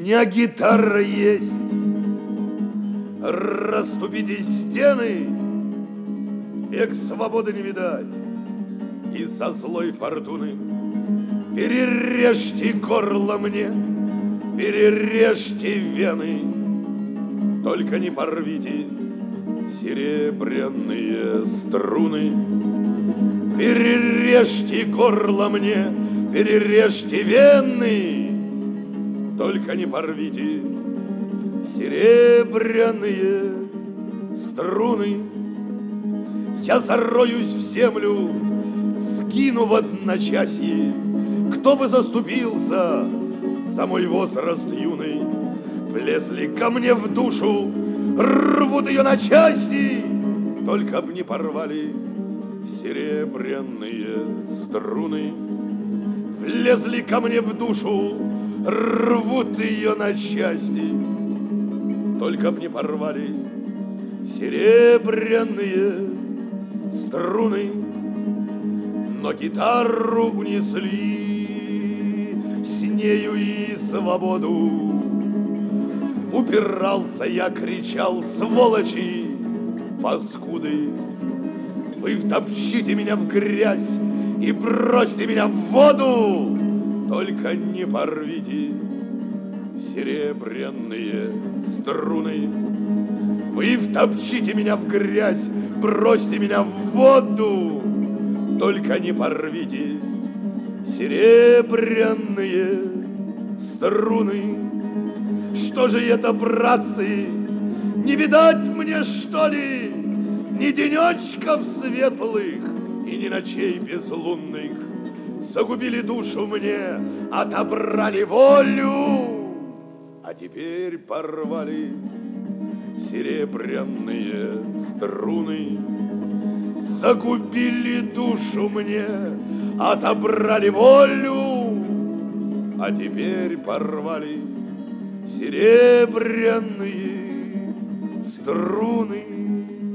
меня гитара есть. Расступите стены, век свободы не видать, из-за злой фортуны. Перережьте горло мне, перережьте вены, только не порвите серебряные струны. Перережьте горло мне, перережьте вены, только не порвите серебряные струны. Я зароюсь в землю, сгину в одночасье. Кто бы заступился за мой возраст юный? Влезли ко мне в душу, рвут ее на части, только б не порвали серебряные струны. Влезли ко мне в душу, рвут ее на части, только б не порвали серебряные струны. Но гитару унесли, с нею и свободу. Упирался я, кричал: сволочи, паскуды, вы втопчите меня в грязь и бросьте меня в воду, только не порвите серебряные струны. Вы втопчите меня в грязь, бросьте меня в воду, только не порвите серебряные струны. Что же это, братцы, не видать мне, что ли, ни денечков светлых и ни ночей безлунных? Загубили душу мне, отобрали волю, а теперь порвали серебряные струны. Загубили душу мне, отобрали волю, а теперь порвали серебряные струны.